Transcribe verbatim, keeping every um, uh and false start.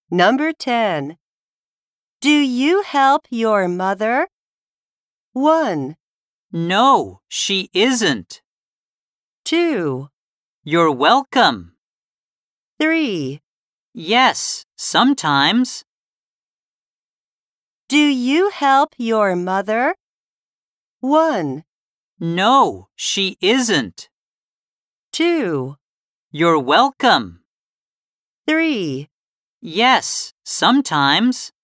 Number ten. Do you help your mother? one, No, she isn't. two, You're welcome. three. Yes, sometimes. Do you help your mother? one, No, she isn't. two, You're welcome. three. Yes, sometimes.